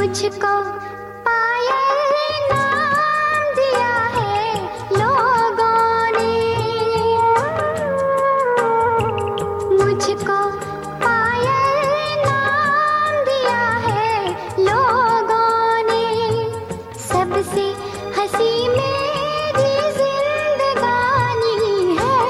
मुझको पायल नाम दिया है लोगों ने, मुझको पायल नाम दिया है लोगों ने। सबसे हंसी मेरी जिंदगानी है,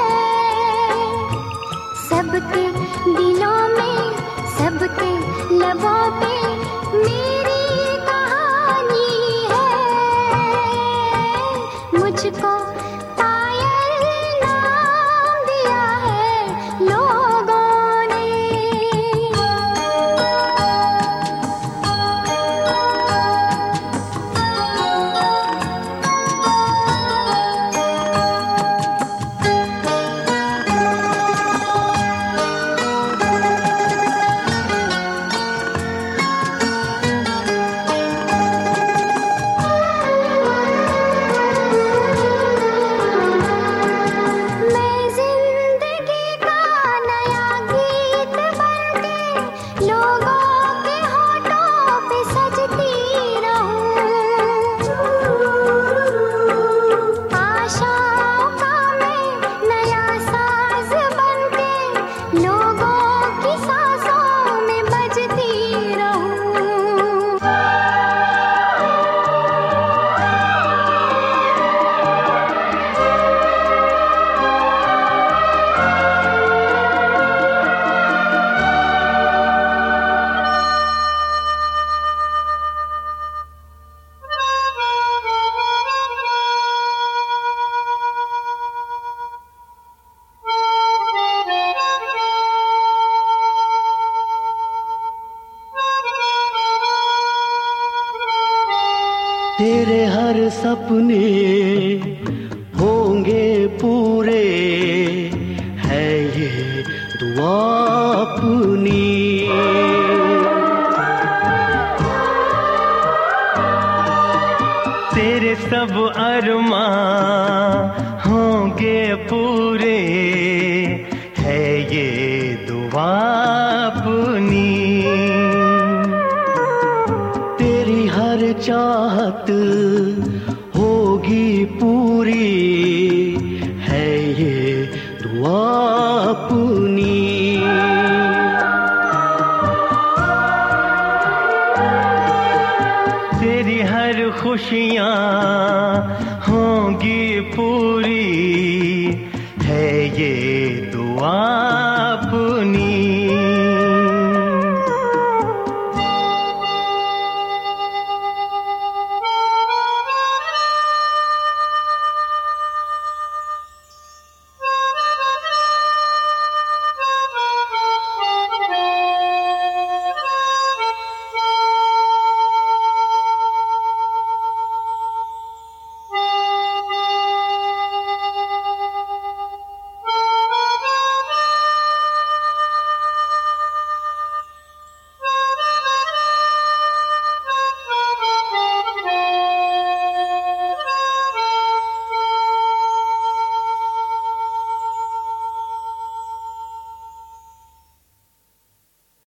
सबके दिलों में सबके लबों पे मेरी कहानी है। मुझको पायल नाम दिया है लोगों ने। तेरे हर सपने होंगे पूरे, है ये दुआ अपनी। तेरे सब अरमां होंगे पूरे, है ये दुआ अपनी। तेरी हर चाहत होगी पूरी, है ये दुआ अपनी। तेरी हर खुशियाँ होंगी पूरी, है ये दुआ अपनी।